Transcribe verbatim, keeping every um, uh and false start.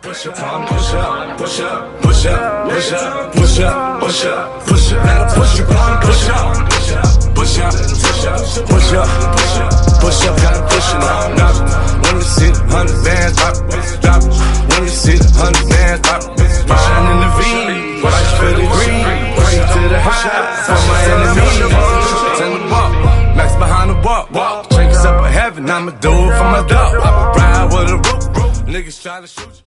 Push up, push up, push up, push up, push up, push up, push up, push up. Gotta push up, push up, push up, push up, push up, push up, push up, push up. Gotta push it up, drop. When you see the hundred bands drop, drop. When you see the hundred bands drop, riding in the V, right for the green, right to the high for my enemies. Turn the walk, max behind the walk. Drinks up in heaven, I'ma do it for my dog. I'ma ride with a rope, niggas try to shoot you.